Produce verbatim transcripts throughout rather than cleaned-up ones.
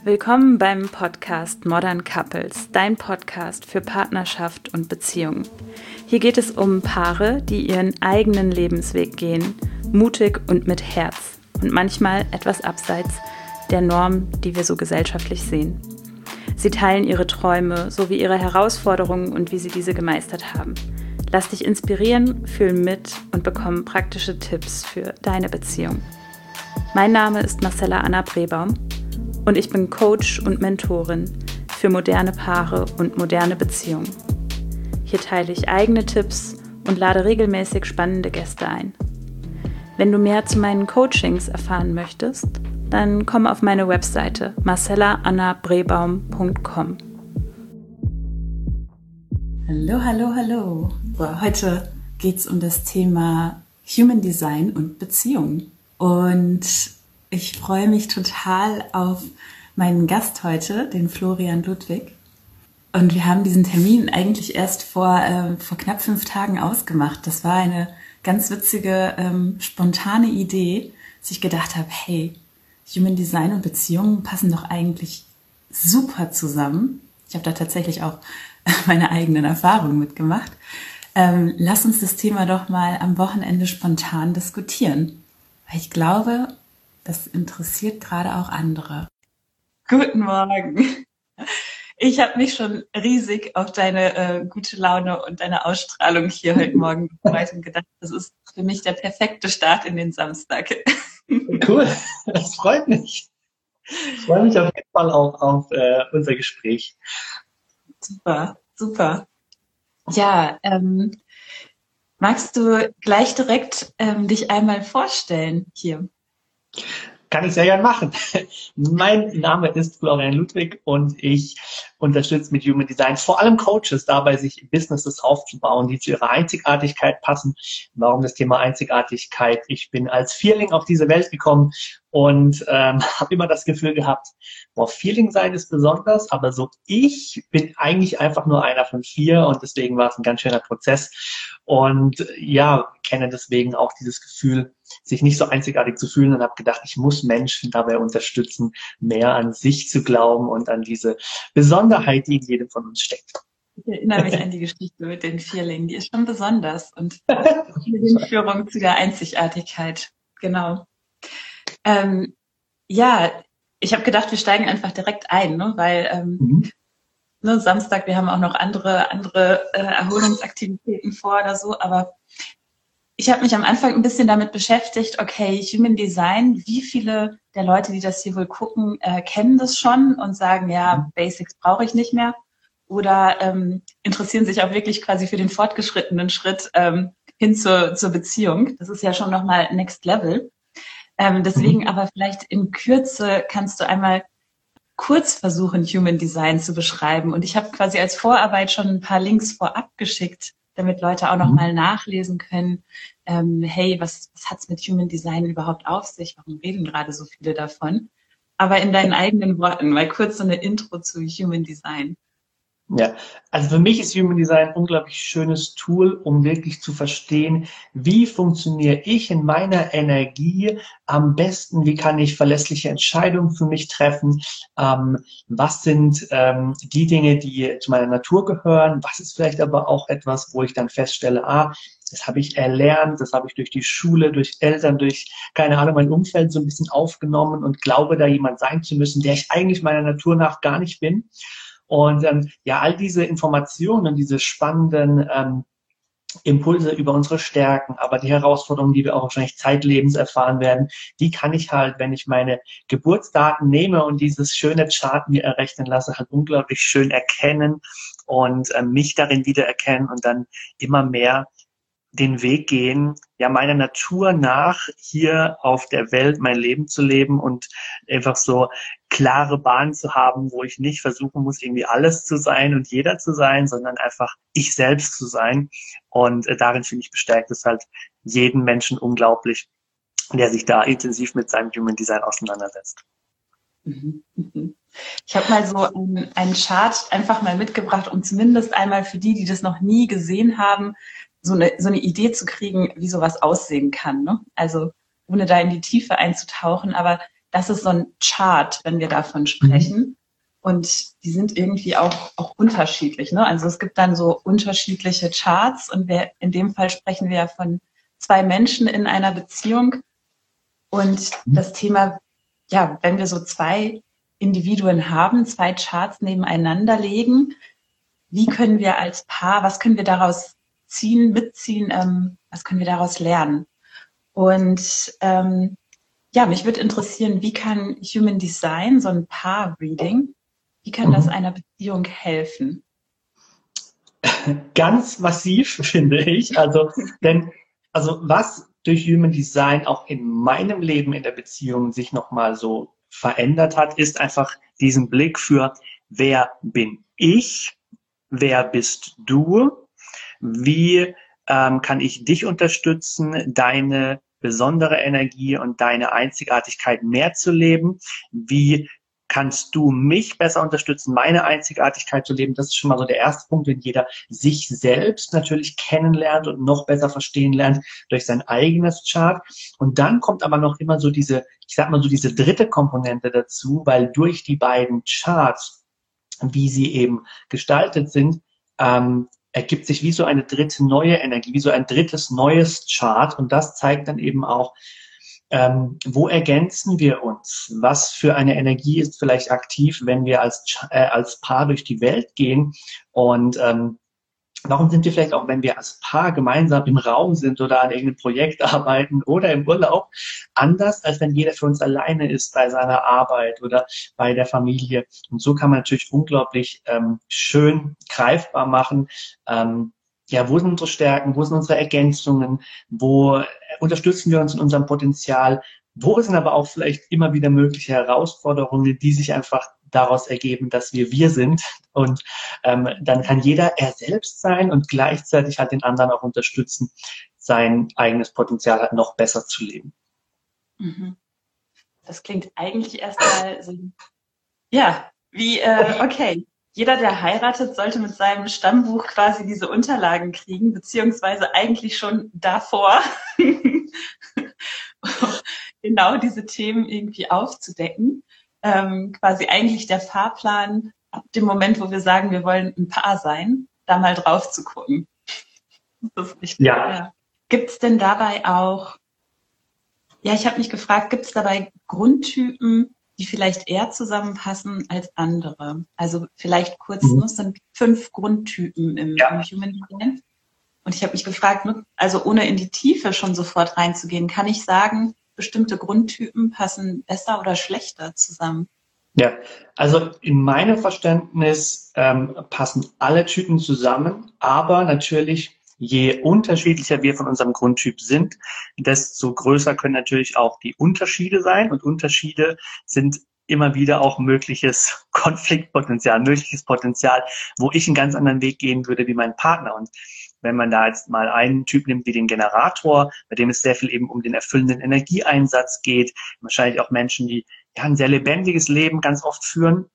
Willkommen beim Podcast Modern Couples, dein Podcast für Partnerschaft und Beziehung. Hier geht es um Paare, die ihren eigenen Lebensweg gehen, mutig und mit Herz und manchmal etwas abseits der Norm, die wir so gesellschaftlich sehen. Sie teilen ihre Träume sowie ihre Herausforderungen und wie sie diese gemeistert haben. Lass dich inspirieren, fühl mit und bekomm praktische Tipps für deine Beziehung. Mein Name ist Marcella Anna Brebaum und ich bin Coach und Mentorin für moderne Paare und moderne Beziehungen. Hier teile ich eigene Tipps und lade regelmäßig spannende Gäste ein. Wenn du mehr zu meinen Coachings erfahren möchtest, dann komm auf meine Webseite marcella anna brebaum punkt com. Hallo, hallo, hallo. So, heute geht es um das Thema Human Design und Beziehungen. Und ich freue mich total auf meinen Gast heute, den Florian Ludwig. Und wir haben diesen Termin eigentlich erst vor, äh, vor knapp fünf Tagen ausgemacht. Das war eine ganz witzige, ähm, spontane Idee, dass ich gedacht habe, hey, Human Design und Beziehungen passen doch eigentlich super zusammen. Ich habe da tatsächlich auch meine eigenen Erfahrungen mitgemacht. Ähm, lass uns das Thema doch mal am Wochenende spontan diskutieren. Weil ich glaube, das interessiert gerade auch andere. Guten Morgen. Ich habe mich schon riesig auf deine äh, gute Laune und deine Ausstrahlung hier heute Morgen gefreut und gedacht, das ist für mich der perfekte Start in den Samstag. Cool, das freut mich. Ich freue mich auf jeden Fall auch auf äh, unser Gespräch. Super, super. Ja, ähm, magst du gleich direkt ähm, dich einmal vorstellen hier? Kann ich sehr gern machen. Mein Name ist Florian Ludwig und ich unterstütze mit Human Design vor allem Coaches dabei, sich Businesses aufzubauen, die zu ihrer Einzigartigkeit passen. Warum das Thema Einzigartigkeit? Ich bin als Vierling auf diese Welt gekommen und ähm, habe immer das Gefühl gehabt, boah, Vierling sein ist besonders, aber so ich bin eigentlich einfach nur einer von vier und deswegen war es ein ganz schöner Prozess. Und ja, kenne deswegen auch dieses Gefühl, sich nicht so einzigartig zu fühlen und habe gedacht, ich muss Menschen dabei unterstützen, mehr an sich zu glauben und an diese Besonderheit, die in jedem von uns steckt. Ich erinnere mich an die Geschichte mit den Vierlingen, die ist schon besonders und die Hinführung zu der Einzigartigkeit, genau. Ähm, ja, ich habe gedacht, wir steigen einfach direkt ein, ne? Weil ähm, mhm. ne, Samstag, wir haben auch noch andere andere äh, Erholungsaktivitäten vor oder so, aber ich habe mich am Anfang ein bisschen damit beschäftigt, okay, Human Design, wie viele der Leute, die das hier wohl gucken, äh, kennen das schon und sagen, ja, Basics brauche ich nicht mehr oder ähm, interessieren sich auch wirklich quasi für den fortgeschrittenen Schritt ähm, hin zur, zur Beziehung. Das ist ja schon nochmal Next Level. Ähm, deswegen mhm. aber vielleicht in Kürze kannst du einmal kurz versuchen, Human Design zu beschreiben. Und ich habe quasi als Vorarbeit schon ein paar Links vorab geschickt, damit Leute auch noch mhm. mal nachlesen können, ähm, hey, was, was hat's mit Human Design überhaupt auf sich? Warum reden gerade so viele davon? Aber in deinen eigenen Worten, mal kurz so eine Intro zu Human Design. Ja, also für mich ist Human Design ein unglaublich schönes Tool, um wirklich zu verstehen, wie funktioniere ich in meiner Energie am besten, wie kann ich verlässliche Entscheidungen für mich treffen, ähm, was sind ähm, die Dinge, die zu meiner Natur gehören, was ist vielleicht aber auch etwas, wo ich dann feststelle, ah, das habe ich erlernt, das habe ich durch die Schule, durch Eltern, durch, keine Ahnung, mein Umfeld so ein bisschen aufgenommen und glaube, da jemand sein zu müssen, der ich eigentlich meiner Natur nach gar nicht bin. Und ähm, ja, all diese Informationen, diese spannenden ähm, Impulse über unsere Stärken, aber die Herausforderungen, die wir auch wahrscheinlich zeitlebens erfahren werden, die kann ich halt, wenn ich meine Geburtsdaten nehme und dieses schöne Chart mir errechnen lasse, halt unglaublich schön erkennen und ähm, mich darin wiedererkennen und dann immer mehr den Weg gehen, ja, meiner Natur nach hier auf der Welt mein Leben zu leben und einfach so klare Bahnen zu haben, wo ich nicht versuchen muss, irgendwie alles zu sein und jeder zu sein, sondern einfach ich selbst zu sein. Und äh, darin, finde ich, bestärkt es halt jeden Menschen unglaublich, der sich da intensiv mit seinem Human Design auseinandersetzt. Ich habe mal so einen, einen Chart einfach mal mitgebracht, um zumindest einmal für die, die das noch nie gesehen haben, so eine, so eine Idee zu kriegen, wie sowas aussehen kann, ne? Also ohne da in die Tiefe einzutauchen, aber das ist so ein Chart, wenn wir davon sprechen. Mhm. Und die sind irgendwie auch, auch unterschiedlich, ne? Also es gibt dann so unterschiedliche Charts und wir, in dem Fall sprechen wir ja von zwei Menschen in einer Beziehung. Und das Thema, ja, wenn wir so zwei Individuen haben, zwei Charts nebeneinander legen, wie können wir als Paar, was können wir daraus ziehen, mitziehen, ähm, was können wir daraus lernen? Und ähm, ja, mich würde interessieren, wie kann Human Design, so ein Paar-Reading, wie kann das einer Beziehung helfen? Ganz massiv, finde ich. Also, denn, also was durch Human Design auch in meinem Leben in der Beziehung sich nochmal so verändert hat, ist einfach diesen Blick für, wer bin ich, wer bist du, wie ähm, kann ich dich unterstützen, deine besondere Energie und deine Einzigartigkeit mehr zu leben, wie kannst du mich besser unterstützen, meine Einzigartigkeit zu leben. Das ist schon mal so der erste Punkt, wenn jeder sich selbst natürlich kennenlernt und noch besser verstehen lernt durch sein eigenes Chart. Und dann kommt aber noch immer so diese, ich sag mal so diese dritte Komponente dazu, weil durch die beiden Charts, wie sie eben gestaltet sind, ähm, ergibt sich wie so eine dritte neue Energie, wie so ein drittes neues Chart. Und das zeigt dann eben auch, Ähm, wo ergänzen wir uns? Was für eine Energie ist vielleicht aktiv, wenn wir als, äh, als Paar durch die Welt gehen? Und ähm, warum sind wir vielleicht auch, wenn wir als Paar gemeinsam im Raum sind oder an irgendeinem Projekt arbeiten oder im Urlaub, anders, als wenn jeder für uns alleine ist bei seiner Arbeit oder bei der Familie? Und so kann man natürlich unglaublich ähm, schön greifbar machen, ähm, ja, wo sind unsere Stärken, wo sind unsere Ergänzungen, wo unterstützen wir uns in unserem Potenzial, wo sind aber auch vielleicht immer wieder mögliche Herausforderungen, die sich einfach daraus ergeben, dass wir wir sind. Und ähm, dann kann jeder er selbst sein und gleichzeitig halt den anderen auch unterstützen, sein eigenes Potenzial halt noch besser zu leben. Das klingt eigentlich erstmal so, ja, wie, äh, okay. Jeder, der heiratet, sollte mit seinem Stammbuch quasi diese Unterlagen kriegen, beziehungsweise eigentlich schon davor genau diese Themen irgendwie aufzudecken. Ähm, quasi eigentlich der Fahrplan ab dem Moment, wo wir sagen, wir wollen ein Paar sein, da mal drauf zu gucken. Das ist wichtig. Ja. Ja. Gibt es denn dabei auch, ja, ich habe mich gefragt, gibt es dabei Grundtypen, die vielleicht eher zusammenpassen als andere? Also vielleicht kurz, mhm. es sind fünf Grundtypen im, ja. im Human Design. Und ich habe mich gefragt, also ohne in die Tiefe schon sofort reinzugehen, kann ich sagen, bestimmte Grundtypen passen besser oder schlechter zusammen? Ja, also in meinem Verständnis ähm, passen alle Typen zusammen, aber natürlich, je unterschiedlicher wir von unserem Grundtyp sind, desto größer können natürlich auch die Unterschiede sein. Und Unterschiede sind immer wieder auch mögliches Konfliktpotenzial, mögliches Potenzial, wo ich einen ganz anderen Weg gehen würde wie mein Partner. Und wenn man da jetzt mal einen Typ nimmt wie den Generator, bei dem es sehr viel eben um den erfüllenden Energieeinsatz geht, wahrscheinlich auch Menschen, die ja ein sehr lebendiges Leben ganz oft führen.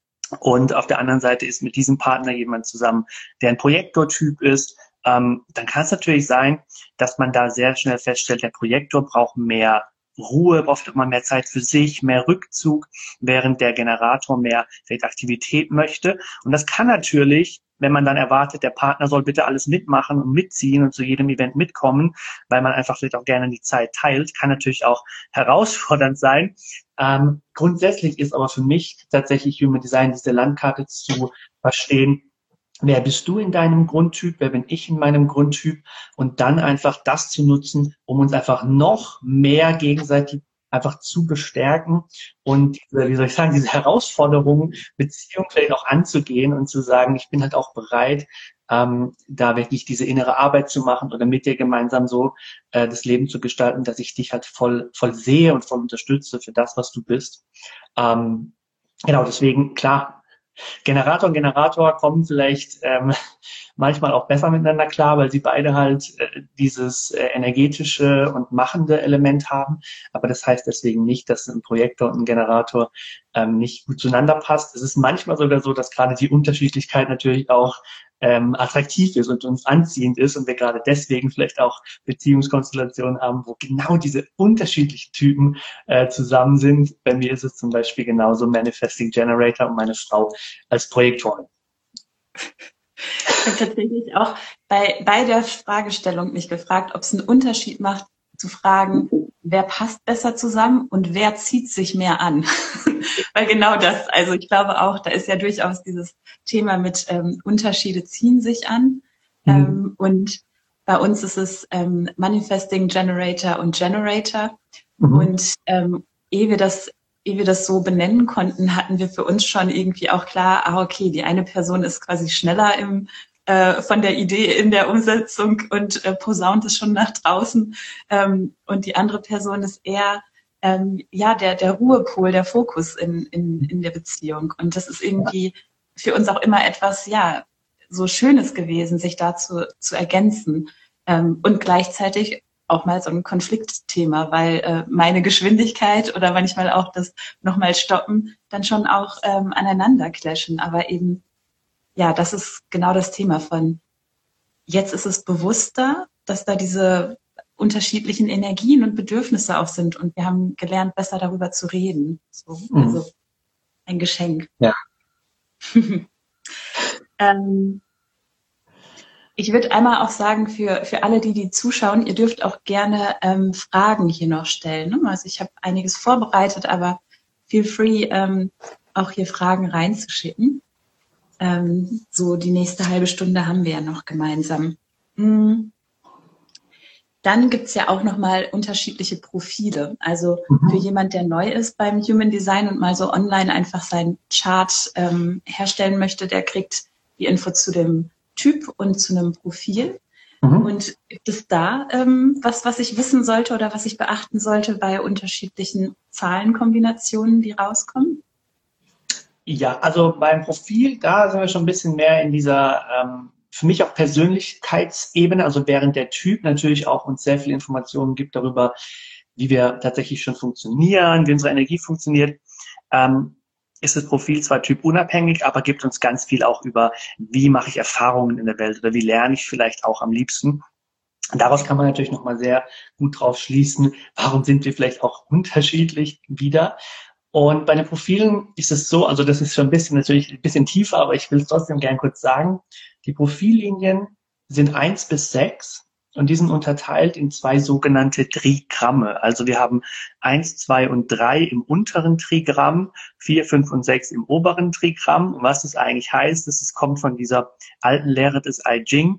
Und auf der anderen Seite ist mit diesem Partner jemand zusammen, der ein Projektortyp ist, ähm, dann kann es natürlich sein, dass man da sehr schnell feststellt, der Projektor braucht mehr Ruhe, braucht immer mehr Zeit für sich, mehr Rückzug, während der Generator mehr vielleicht Aktivität möchte. Und das kann natürlich, wenn man dann erwartet, der Partner soll bitte alles mitmachen und mitziehen und zu jedem Event mitkommen, weil man einfach vielleicht auch gerne die Zeit teilt, kann natürlich auch herausfordernd sein. Ähm, grundsätzlich ist aber für mich tatsächlich Human Design, diese Landkarte zu verstehen, wer bist du in deinem Grundtyp, wer bin ich in meinem Grundtyp und dann einfach das zu nutzen, um uns einfach noch mehr gegenseitig einfach zu bestärken und, wie soll ich sagen, diese Herausforderungen, Beziehung vielleicht auch anzugehen und zu sagen, ich bin halt auch bereit, ähm, da wirklich diese innere Arbeit zu machen oder mit dir gemeinsam so äh, das Leben zu gestalten, dass ich dich halt voll, voll sehe und voll unterstütze für das, was du bist. Ähm, genau, deswegen, klar, Generator und Generator kommen vielleicht ähm, manchmal auch besser miteinander klar, weil sie beide halt äh, dieses äh, energetische und machende Element haben. Aber das heißt deswegen nicht, dass ein Projektor und ein Generator ähm, nicht gut zueinander passt. Es ist manchmal sogar so, dass gerade die Unterschiedlichkeit natürlich auch ähm, attraktiv ist und uns anziehend ist und wir gerade deswegen vielleicht auch Beziehungskonstellationen haben, wo genau diese unterschiedlichen Typen äh, zusammen sind. Bei mir ist es zum Beispiel genauso Manifesting Generator und meine Frau als Projektorin. Ich habe tatsächlich auch bei, bei der Fragestellung mich gefragt, ob es einen Unterschied macht, zu fragen, wer passt besser zusammen und wer zieht sich mehr an. Weil genau das, also ich glaube auch, da ist ja durchaus dieses Thema mit ähm, Unterschiede ziehen sich an. Mhm. Ähm, und bei uns ist es ähm, Manifesting Generator und Generator. Mhm. Und ähm, ehe wir das ehe wir das so benennen konnten, hatten wir für uns schon irgendwie auch klar, ah okay, die eine Person ist quasi schneller im äh, von der Idee in der Umsetzung und äh, posaunt es schon nach draußen. Ähm, und die andere Person ist eher ähm, ja der der Ruhepol, der Fokus in, in in der Beziehung. Und das ist irgendwie für uns auch immer etwas ja so Schönes gewesen, sich dazu zu ergänzen ähm, und gleichzeitig auch mal so ein Konfliktthema, weil äh, meine Geschwindigkeit oder manchmal auch das nochmal stoppen dann schon auch ähm, aneinander clashen. Aber eben, ja, das ist genau das Thema von jetzt ist es bewusster, dass da diese unterschiedlichen Energien und Bedürfnisse auch sind und wir haben gelernt, besser darüber zu reden. So, mhm. Also ein Geschenk. Ja. ähm, Ich würde einmal auch sagen, für, für alle, die die zuschauen, ihr dürft auch gerne ähm, Fragen hier noch stellen. Ne? Also ich habe einiges vorbereitet, aber feel free, ähm, auch hier Fragen reinzuschicken. Ähm, so die nächste halbe Stunde haben wir ja noch gemeinsam. Mhm. Dann gibt's ja auch nochmal unterschiedliche Profile. Also mhm. für jemand, der neu ist beim Human Design und mal so online einfach seinen Chart ähm, herstellen möchte, der kriegt die Info zu dem Typ und zu einem Profil. Mhm. Und gibt es da ähm, was, was ich wissen sollte oder was ich beachten sollte bei unterschiedlichen Zahlenkombinationen, die rauskommen? Ja, also beim Profil, da sind wir schon ein bisschen mehr in dieser, ähm, für mich auch Persönlichkeitsebene, also während der Typ natürlich auch uns sehr viele Informationen gibt darüber, wie wir tatsächlich schon funktionieren, wie unsere Energie funktioniert, ähm, ist das Profil zwar typunabhängig, aber gibt uns ganz viel auch über, wie mache ich Erfahrungen in der Welt oder wie lerne ich vielleicht auch am liebsten. Und daraus kann man natürlich nochmal sehr gut drauf schließen, warum sind wir vielleicht auch unterschiedlich wieder. Und bei den Profilen ist es so, also das ist schon ein bisschen natürlich ein bisschen tiefer, aber ich will es trotzdem gern kurz sagen. Die Profillinien sind eins bis sechs. Und die sind unterteilt in zwei sogenannte Trigramme. Also wir haben eins, zwei und drei im unteren Trigramm, vier, fünf und sechs im oberen Trigramm. Und was das eigentlich heißt, ist, es kommt von dieser alten Lehre des I Ching.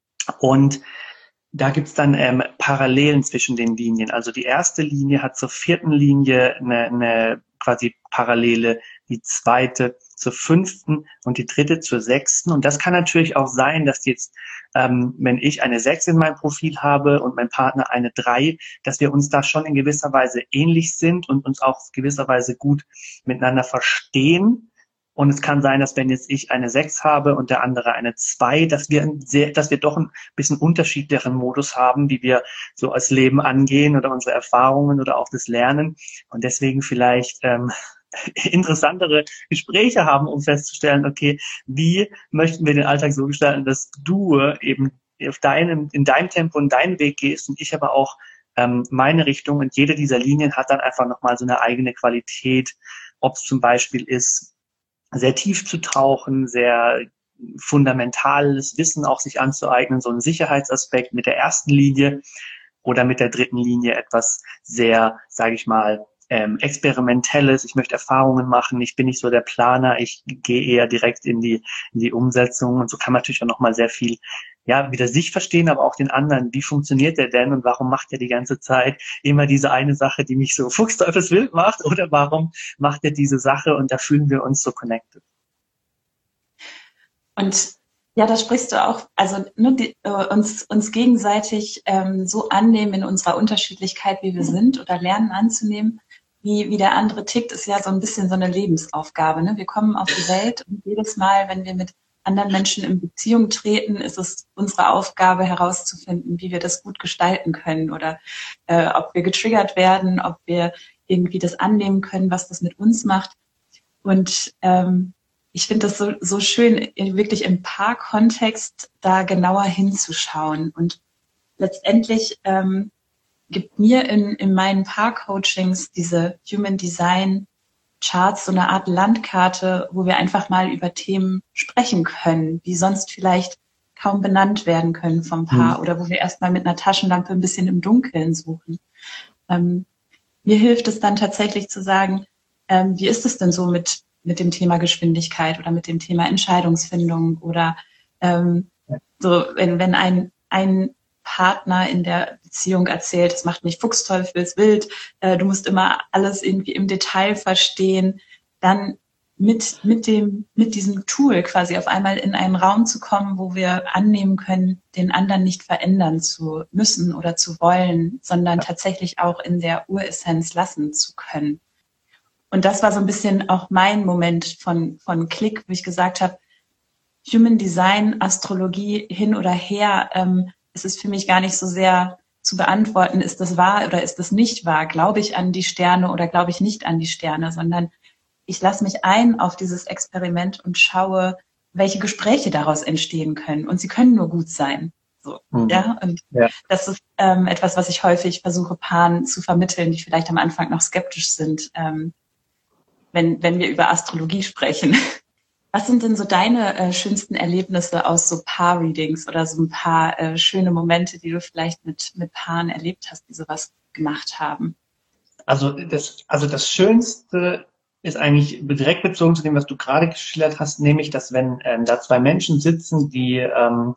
Und da gibt's dann ähm, Parallelen zwischen den Linien. Also die erste Linie hat zur vierten Linie eine, eine quasi Parallele, die zweite zur fünften und die dritte zur sechsten. Und das kann natürlich auch sein, dass jetzt, ähm, wenn ich eine sechs in meinem Profil habe und mein Partner eine drei, dass wir uns da schon in gewisser Weise ähnlich sind und uns auch gewisser Weise gut miteinander verstehen. Und es kann sein, dass wenn jetzt ich eine sechs habe und der andere eine zwei, dass wir sehr, dass wir doch ein bisschen unterschiedlicheren Modus haben, wie wir so als Leben angehen oder unsere Erfahrungen oder auch das Lernen. Und deswegen vielleicht ähm, interessantere Gespräche haben, um festzustellen, okay, wie möchten wir den Alltag so gestalten, dass du eben auf deinem, in deinem Tempo und deinen Weg gehst und ich aber auch ähm, meine Richtung. Und jede dieser Linien hat dann einfach nochmal so eine eigene Qualität, ob es zum Beispiel ist, sehr tief zu tauchen, sehr fundamentales Wissen auch sich anzueignen, so ein Sicherheitsaspekt mit der ersten Linie oder mit der dritten Linie etwas sehr, sage ich mal, ähm, Experimentelles. Ich möchte Erfahrungen machen, ich bin nicht so der Planer, ich gehe eher direkt in die in die Umsetzung und so kann man natürlich auch nochmal sehr viel ja, wieder sich verstehen, aber auch den anderen. Wie funktioniert der denn und warum macht er die ganze Zeit immer diese eine Sache, die mich so fuchsteufelswild macht? Oder warum macht er diese Sache und da fühlen wir uns so connected? Und ja, da sprichst du auch, also ne, die, äh, uns uns gegenseitig ähm, so annehmen in unserer Unterschiedlichkeit, wie wir sind, oder lernen anzunehmen, wie wie der andere tickt, ist ja so ein bisschen so eine Lebensaufgabe. Ne? Wir kommen auf die Welt und jedes Mal, wenn wir mit anderen Menschen in Beziehung treten, ist es unsere Aufgabe herauszufinden, wie wir das gut gestalten können oder äh, ob wir getriggert werden, ob wir irgendwie das annehmen können, was das mit uns macht. Und ähm, ich finde das so, so schön, wirklich im Paarkontext da genauer hinzuschauen. Und letztendlich ähm, gibt mir in, in meinen Paar-Coachings diese Human Design Charts so eine Art Landkarte, wo wir einfach mal über Themen sprechen können, die sonst vielleicht kaum benannt werden können vom Paar, mhm. oder wo wir erstmal mit einer Taschenlampe ein bisschen im Dunkeln suchen. Ähm, mir hilft es dann tatsächlich zu sagen, ähm, wie ist es denn so mit mit dem Thema Geschwindigkeit oder mit dem Thema Entscheidungsfindung oder ähm, so, wenn wenn ein ein Partner in der Beziehung erzählt, es macht mich fuchsteufelswild, äh, du musst immer alles irgendwie im Detail verstehen, dann mit mit dem mit diesem Tool quasi auf einmal in einen Raum zu kommen, wo wir annehmen können, den anderen nicht verändern zu müssen oder zu wollen, sondern tatsächlich auch in der Uressenz lassen zu können. Und das war so ein bisschen auch mein Moment von von Klick, wo ich gesagt habe, Human Design, Astrologie hin oder her, ähm, es ist für mich gar nicht so sehr zu beantworten, ist das wahr oder ist das nicht wahr? Glaube ich an die Sterne oder glaube ich nicht an die Sterne? Sondern ich lasse mich ein auf dieses Experiment und schaue, welche Gespräche daraus entstehen können. Und sie können nur gut sein. So, mhm. ja. Und ja. das ist ähm, etwas, was ich häufig versuche, Paaren zu vermitteln, die vielleicht am Anfang noch skeptisch sind, ähm, wenn wenn wir über Astrologie sprechen. Was sind denn so deine äh, schönsten Erlebnisse aus so Paar-Readings oder so ein paar äh, schöne Momente, die du vielleicht mit mit Paaren erlebt hast, die sowas gemacht haben? Also das, also das Schönste ist eigentlich direkt bezogen zu dem, was du gerade geschildert hast, nämlich, dass wenn ähm, da zwei Menschen sitzen, die ähm,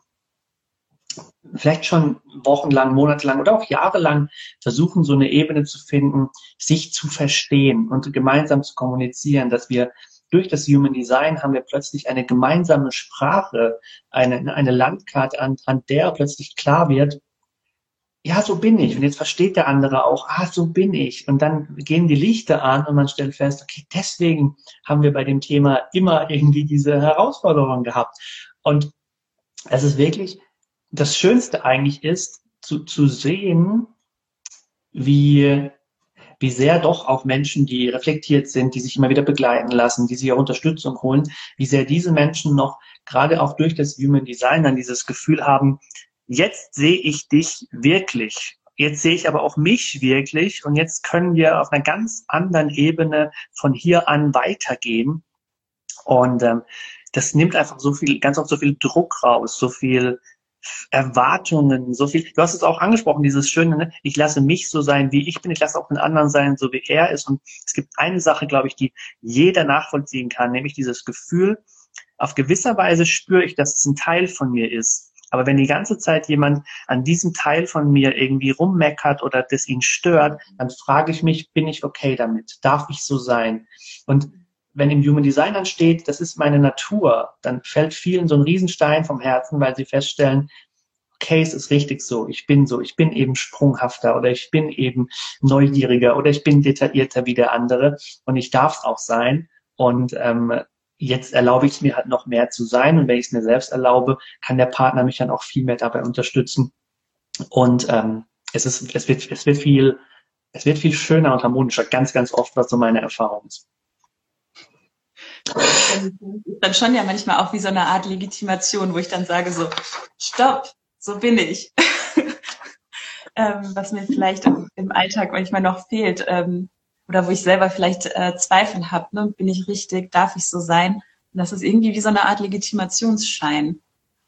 vielleicht schon wochenlang, monatelang oder auch jahrelang versuchen, so eine Ebene zu finden, sich zu verstehen und gemeinsam zu kommunizieren, dass wir durch das Human Design haben wir plötzlich eine gemeinsame Sprache, eine, eine Landkarte, anhand der plötzlich klar wird, ja, so bin ich. Und jetzt versteht der andere auch, ah, so bin ich. Und dann gehen die Lichter an und man stellt fest, okay, deswegen haben wir bei dem Thema immer irgendwie diese Herausforderung gehabt. Und es ist wirklich, das Schönste eigentlich ist, zu, zu sehen, wie wie sehr doch auch Menschen, die reflektiert sind, die sich immer wieder begleiten lassen, die sich auch Unterstützung holen, wie sehr diese Menschen noch gerade auch durch das Human Design dann dieses Gefühl haben, jetzt sehe ich dich wirklich, jetzt sehe ich aber auch mich wirklich und jetzt können wir auf einer ganz anderen Ebene von hier an weitergehen. Und ähm, das nimmt einfach so viel, ganz oft so viel Druck raus, so viel Erwartungen, so viel. Du hast es auch angesprochen, dieses Schöne, ne? Ich lasse mich so sein, wie ich bin, ich lasse auch den anderen sein, so wie er ist. Und es gibt eine Sache, glaube ich, die jeder nachvollziehen kann, nämlich dieses Gefühl, auf gewisser Weise spüre ich, dass es ein Teil von mir ist. Aber wenn die ganze Zeit jemand an diesem Teil von mir irgendwie rummeckert oder das ihn stört, dann frage ich mich, bin ich okay damit? Darf ich so sein? Und wenn im Human Design dann steht, das ist meine Natur, dann fällt vielen so ein Riesenstein vom Herzen, weil sie feststellen, okay, es ist richtig so, ich bin so, ich bin eben sprunghafter oder ich bin eben neugieriger oder ich bin detaillierter wie der andere und ich darf es auch sein. Und ähm, jetzt erlaube ich es mir halt noch mehr zu sein und wenn ich es mir selbst erlaube, kann der Partner mich dann auch viel mehr dabei unterstützen. Und ähm, es ist, es wird, es wird viel, es wird viel schöner und harmonischer, ganz, ganz oft, was so meine Erfahrung ist. Das ist dann schon ja manchmal auch wie so eine Art Legitimation, wo ich dann sage so, stopp, so bin ich. ähm, was mir vielleicht im Alltag manchmal noch fehlt ähm, oder wo ich selber vielleicht äh, Zweifel habe, ne? Bin ich richtig, darf ich so sein? Und das ist irgendwie wie so eine Art Legitimationsschein.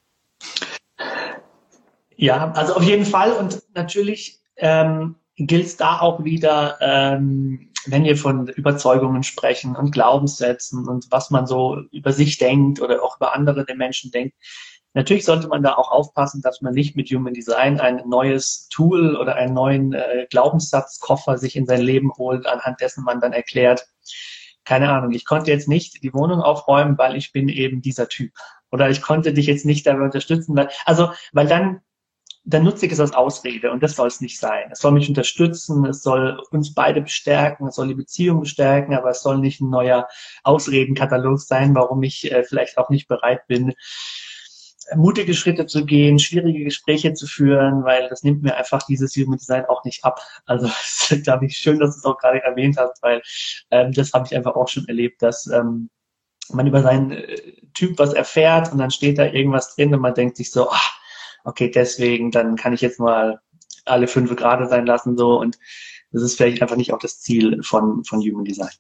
Ja, also auf jeden Fall und natürlich ähm, gilt es da auch wieder, ähm, wenn wir von Überzeugungen sprechen und Glaubenssätzen und was man so über sich denkt oder auch über andere den Menschen denkt. Natürlich sollte man da auch aufpassen, dass man nicht mit Human Design ein neues Tool oder einen neuen äh, Glaubenssatzkoffer sich in sein Leben holt, anhand dessen man dann erklärt, keine Ahnung, ich konnte jetzt nicht die Wohnung aufräumen, weil ich bin eben dieser Typ. Oder ich konnte dich jetzt nicht dabei unterstützen, weil, also, weil dann dann nutze ich es als Ausrede und das soll es nicht sein. Es soll mich unterstützen, es soll uns beide bestärken, es soll die Beziehung bestärken, aber es soll nicht ein neuer Ausredenkatalog sein, warum ich äh, vielleicht auch nicht bereit bin, mutige Schritte zu gehen, schwierige Gespräche zu führen, weil das nimmt mir einfach dieses Human Design auch nicht ab. Also das glaube ich schön, dass du es auch gerade erwähnt hast, weil ähm, das habe ich einfach auch schon erlebt, dass ähm, man über seinen äh, Typ was erfährt und dann steht da irgendwas drin und man denkt sich so, ach, okay, deswegen, dann kann ich jetzt mal alle fünf gerade sein lassen, so, und das ist vielleicht einfach nicht auch das Ziel von, von Human Design.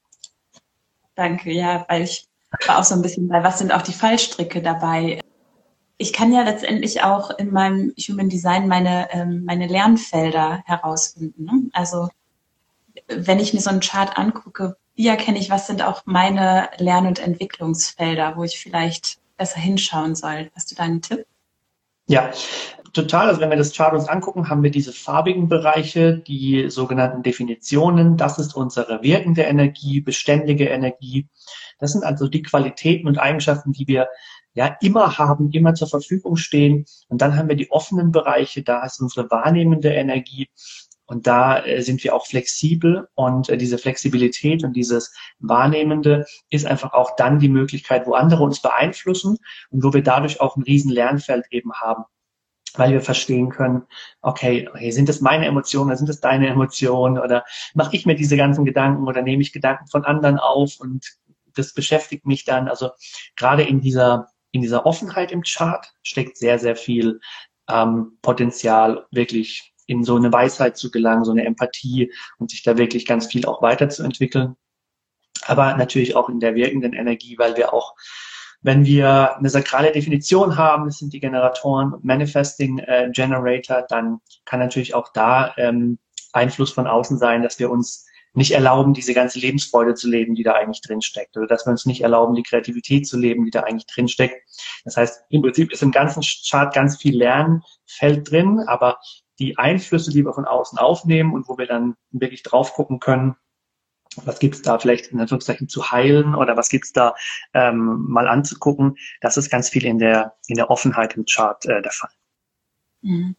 Danke, ja, weil ich war auch so ein bisschen bei, was sind auch die Fallstricke dabei? Ich kann ja letztendlich auch in meinem Human Design meine, ähm, meine Lernfelder herausfinden, ne? Also wenn ich mir so einen Chart angucke, wie erkenne ich, was sind auch meine Lern- und Entwicklungsfelder, wo ich vielleicht besser hinschauen soll? Hast du da einen Tipp? Ja, total. Also wenn wir das Chart uns angucken, haben wir diese farbigen Bereiche, die sogenannten Definitionen. Das ist unsere wirkende Energie, beständige Energie. Das sind also die Qualitäten und Eigenschaften, die wir ja immer haben, immer zur Verfügung stehen. Und dann haben wir die offenen Bereiche. Da ist unsere wahrnehmende Energie. Und da äh, sind wir auch flexibel, und äh, diese Flexibilität und dieses Wahrnehmende ist einfach auch dann die Möglichkeit, wo andere uns beeinflussen und wo wir dadurch auch ein riesen Lernfeld eben haben, weil wir verstehen können, okay, okay, sind das meine Emotionen oder sind das deine Emotionen, oder mache ich mir diese ganzen Gedanken oder nehme ich Gedanken von anderen auf und das beschäftigt mich dann. Also gerade in dieser, in dieser Offenheit im Chart steckt sehr, sehr viel ähm, Potenzial, wirklich in so eine Weisheit zu gelangen, so eine Empathie und sich da wirklich ganz viel auch weiterzuentwickeln. Aber natürlich auch in der wirkenden Energie, weil wir auch, wenn wir eine sakrale Definition haben, das sind die Generatoren und Manifesting äh, Generator, dann kann natürlich auch da ähm, Einfluss von außen sein, dass wir uns nicht erlauben, diese ganze Lebensfreude zu leben, die da eigentlich drinsteckt, oder dass wir uns nicht erlauben, die Kreativität zu leben, die da eigentlich drinsteckt. Das heißt, im Prinzip ist im ganzen Chart ganz viel Lernfeld drin, aber die Einflüsse, die wir von außen aufnehmen und wo wir dann wirklich drauf gucken können, was gibt's da vielleicht in Anführungszeichen zu heilen oder was gibt's da ähm, mal anzugucken, das ist ganz viel in der in der Offenheit im Chart äh, der Fall. Mhm.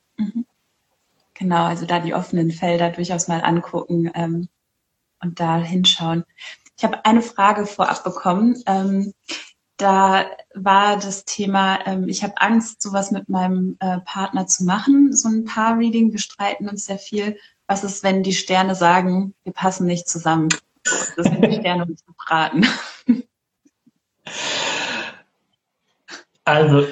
Genau, also da die offenen Felder durchaus mal angucken ähm, und da hinschauen. Ich habe eine Frage vorab bekommen. Ähm, Da war das Thema, ähm, ich habe Angst, sowas mit meinem äh, Partner zu machen, so ein Paar-Reading. Wir streiten uns sehr viel. Was ist, wenn die Sterne sagen, wir passen nicht zusammen? Das sind die Sterne uns beraten. Also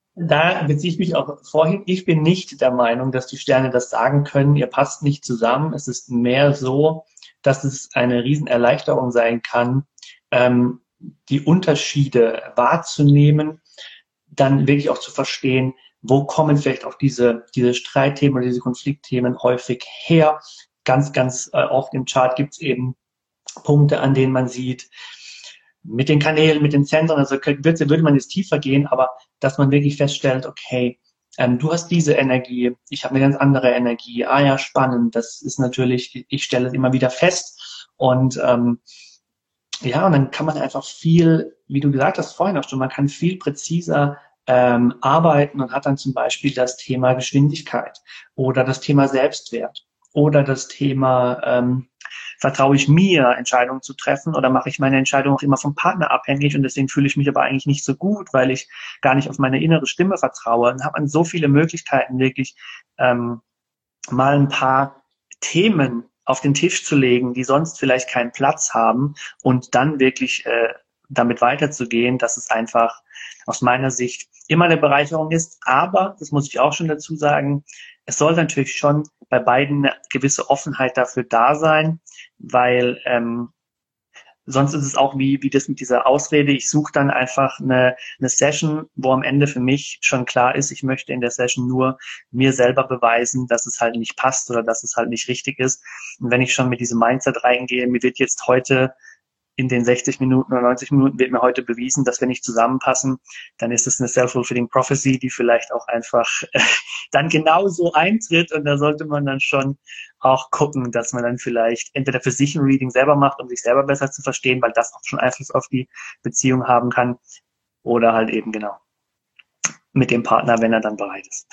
da beziehe ich mich auch vorhin. Ich bin nicht der Meinung, dass die Sterne das sagen können, ihr passt nicht zusammen. Es ist mehr so, dass es eine Riesenerleichterung sein kann, ähm, die Unterschiede wahrzunehmen, dann wirklich auch zu verstehen, wo kommen vielleicht auch diese, diese Streitthemen oder diese Konfliktthemen häufig her. Ganz, ganz äh, oft im Chart gibt es eben Punkte, an denen man sieht, mit den Kanälen, mit den Zentren, also würde, würde man jetzt tiefer gehen, aber dass man wirklich feststellt, okay, ähm, du hast diese Energie, ich habe eine ganz andere Energie. Ah ja, spannend. Das ist natürlich, ich stelle es immer wieder fest, und ähm, ja, und dann kann man einfach viel, wie du gesagt hast vorhin auch schon, man kann viel präziser ähm, arbeiten und hat dann zum Beispiel das Thema Geschwindigkeit oder das Thema Selbstwert oder das Thema, ähm, vertraue ich mir, Entscheidungen zu treffen, oder mache ich meine Entscheidung auch immer vom Partner abhängig und deswegen fühle ich mich aber eigentlich nicht so gut, weil ich gar nicht auf meine innere Stimme vertraue. Dann hat man so viele Möglichkeiten, wirklich ähm, mal ein paar Themen auf den Tisch zu legen, die sonst vielleicht keinen Platz haben, und dann wirklich äh, damit weiterzugehen, dass es einfach aus meiner Sicht immer eine Bereicherung ist. Aber, das muss ich auch schon dazu sagen, es soll natürlich schon bei beiden eine gewisse Offenheit dafür da sein, weil ähm, sonst ist es auch wie wie das mit dieser Ausrede, ich suche dann einfach eine, eine Session, wo am Ende für mich schon klar ist, ich möchte in der Session nur mir selber beweisen, dass es halt nicht passt oder dass es halt nicht richtig ist. Und wenn ich schon mit diesem Mindset reingehe, mir wird jetzt heute in den sechzig Minuten oder neunzig Minuten wird mir heute bewiesen, dass wir nicht zusammenpassen, dann ist es eine self-fulfilling prophecy, die vielleicht auch einfach äh, dann genauso eintritt, und da sollte man dann schon auch gucken, dass man dann vielleicht entweder für sich ein Reading selber macht, um sich selber besser zu verstehen, weil das auch schon Einfluss auf die Beziehung haben kann, oder halt eben genau mit dem Partner, wenn er dann bereit ist.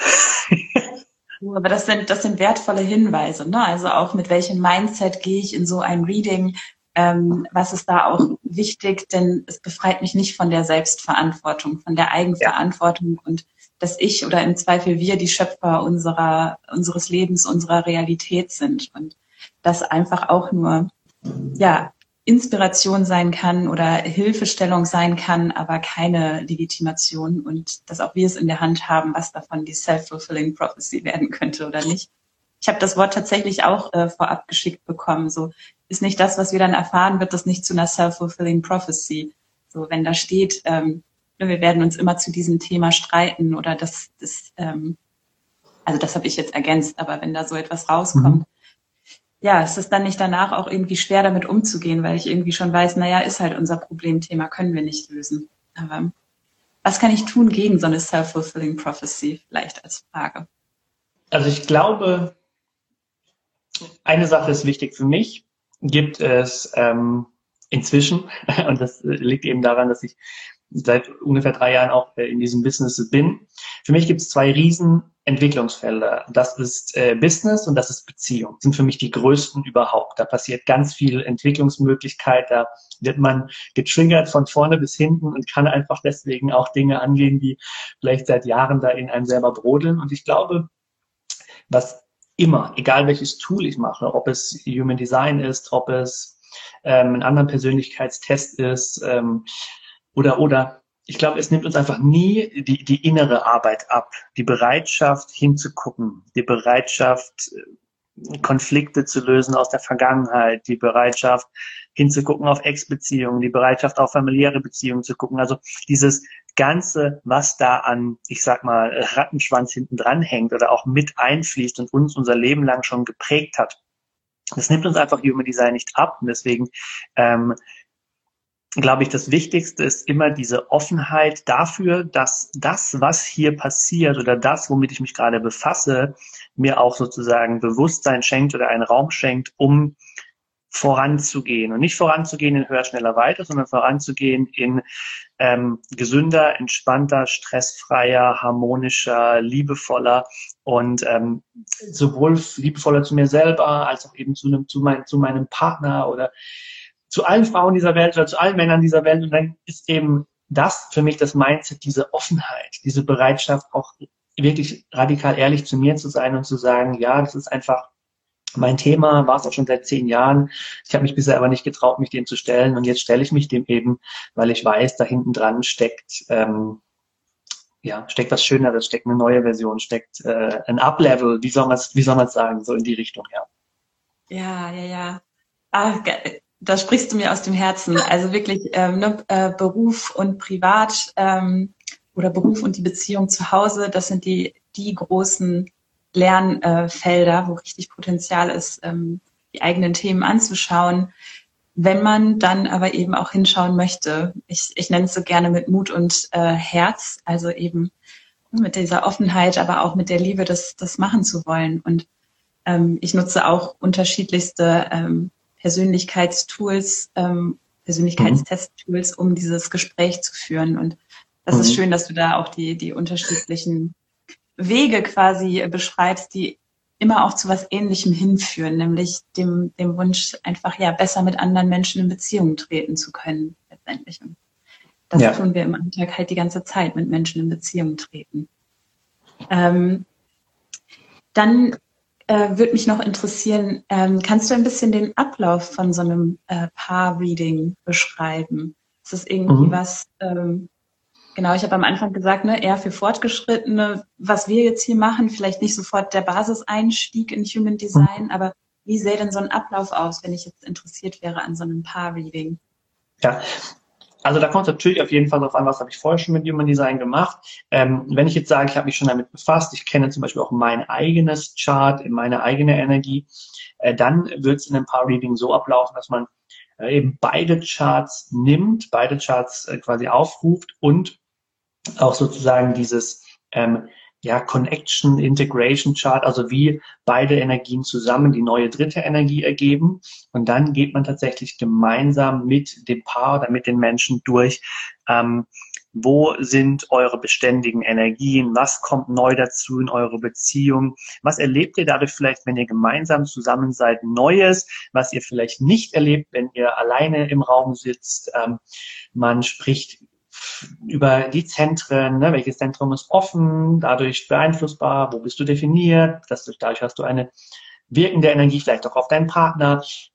Aber das sind, das sind wertvolle Hinweise, ne? Also auch mit welchem Mindset gehe ich in so ein Reading? Ähm, was ist da auch wichtig? Denn es befreit mich nicht von der Selbstverantwortung, von der Eigenverantwortung, ja. Und dass ich oder im Zweifel wir die Schöpfer unserer, unseres Lebens, unserer Realität sind. Und das einfach auch nur, ja, Inspiration sein kann oder Hilfestellung sein kann, aber keine Legitimation und dass auch wir es in der Hand haben, was davon die self-fulfilling prophecy werden könnte oder nicht. Ich habe das Wort tatsächlich auch äh, vorab geschickt bekommen. So ist nicht das, was wir dann erfahren, wird das nicht zu einer self-fulfilling prophecy. So wenn da steht, ähm, wir werden uns immer zu diesem Thema streiten oder das, das ähm, also das habe ich jetzt ergänzt, aber wenn da so etwas rauskommt, mhm. ja, es ist dann nicht danach auch irgendwie schwer damit umzugehen, weil ich irgendwie schon weiß, naja, ist halt unser Problemthema, können wir nicht lösen. Aber was kann ich tun gegen so eine self-fulfilling prophecy, vielleicht als Frage? Also ich glaube, eine Sache ist wichtig für mich, gibt es ähm, inzwischen, und das liegt eben daran, dass ich seit ungefähr drei Jahren auch in diesem Business bin. Für mich gibt es zwei riesen Entwicklungsfelder. Das ist äh, Business und das ist Beziehung. Das sind für mich die größten überhaupt. Da passiert ganz viel Entwicklungsmöglichkeit. Da wird man getriggert von vorne bis hinten und kann einfach deswegen auch Dinge angehen, die vielleicht seit Jahren da in einem selber brodeln. Und ich glaube, was immer, egal welches Tool ich mache, ob es Human Design ist, ob es ähm, ein anderer Persönlichkeitstest ist, ähm, oder, oder, ich glaube, es nimmt uns einfach nie die, die innere Arbeit ab, die Bereitschaft hinzugucken, die Bereitschaft, Konflikte zu lösen aus der Vergangenheit, die Bereitschaft hinzugucken auf Ex-Beziehungen, die Bereitschaft auf familiäre Beziehungen zu gucken. Also dieses Ganze, was da an, ich sag mal, Rattenschwanz hinten dran hängt oder auch mit einfließt und uns unser Leben lang schon geprägt hat, das nimmt uns einfach Human Design nicht ab. Und deswegen ähm, glaube ich, das Wichtigste ist immer diese Offenheit dafür, dass das, was hier passiert oder das, womit ich mich gerade befasse, mir auch sozusagen Bewusstsein schenkt oder einen Raum schenkt, um voranzugehen. Und nicht voranzugehen in höher, schneller, weiter, sondern voranzugehen in ähm, gesünder, entspannter, stressfreier, harmonischer, liebevoller und ähm, sowohl liebevoller zu mir selber als auch eben zu, einem, zu, mein, zu meinem Partner oder zu allen Frauen dieser Welt oder zu allen Männern dieser Welt. Und dann ist eben das für mich das Mindset, diese Offenheit, diese Bereitschaft, auch wirklich radikal ehrlich zu mir zu sein und zu sagen, ja, das ist einfach mein Thema, war es auch schon seit zehn Jahren. Ich habe mich bisher aber nicht getraut, mich dem zu stellen. Und jetzt stelle ich mich dem eben, weil ich weiß, da hinten dran steckt, ähm, ja, steckt was Schöneres, steckt eine neue Version, steckt äh, ein Up-Level, wie soll man es wie soll man es sagen, so in die Richtung, ja. Ja, ja, ja. Ah, ge- Da sprichst du mir aus dem Herzen. Also wirklich ähm, ne, äh, Beruf und Privat ähm, oder Beruf und die Beziehung zu Hause, das sind die die großen Lernfelder, äh, wo richtig Potenzial ist, ähm, die eigenen Themen anzuschauen, wenn man dann aber eben auch hinschauen möchte. Ich, ich nenne es so gerne mit Mut und äh, Herz, also eben mit dieser Offenheit, aber auch mit der Liebe, das, das machen zu wollen. Und ähm, ich nutze auch unterschiedlichste ähm, Persönlichkeitstools, ähm, Persönlichkeitstest-Tools, um dieses Gespräch zu führen. Und das mhm. ist schön, dass du da auch die, die unterschiedlichen Wege quasi beschreibst, die immer auch zu was Ähnlichem hinführen, nämlich dem, dem Wunsch, einfach ja besser mit anderen Menschen in Beziehung treten zu können, letztendlich. Und das ja. tun wir im Alltag halt die ganze Zeit, mit Menschen in Beziehung treten. Ähm, dann Äh, würde mich noch interessieren, ähm, kannst du ein bisschen den Ablauf von so einem äh, Paar-Reading beschreiben? Ist das irgendwie mhm. was, ähm, genau, ich habe am Anfang gesagt, ne, eher für Fortgeschrittene, was wir jetzt hier machen, vielleicht nicht sofort der Basiseinstieg in Human Design, mhm. aber wie sähe denn so ein Ablauf aus, wenn ich jetzt interessiert wäre an so einem Paar-Reading? Ja, also da kommt es natürlich auf jeden Fall darauf an, was habe ich vorher schon mit Human Design gemacht. Ähm, wenn ich jetzt sage, ich habe mich schon damit befasst, ich kenne zum Beispiel auch mein eigenes Chart, meine eigene Energie, äh, dann wird es in einem Paar-Reading so ablaufen, dass man äh, eben beide Charts nimmt, beide Charts äh, quasi aufruft und auch sozusagen dieses ähm, ja, Connection, Integration Chart, also wie beide Energien zusammen die neue dritte Energie ergeben. Und dann geht man tatsächlich gemeinsam mit dem Paar oder mit den Menschen durch, ähm, wo sind eure beständigen Energien, was kommt neu dazu in eure Beziehung, was erlebt ihr dadurch vielleicht, wenn ihr gemeinsam zusammen seid, Neues, was ihr vielleicht nicht erlebt, wenn ihr alleine im Raum sitzt. Ähm, man spricht über die Zentren, ne? Welches Zentrum ist offen, dadurch beeinflussbar, wo bist du definiert, das, dadurch hast du eine wirkende Energie, vielleicht auch auf deinen Partner.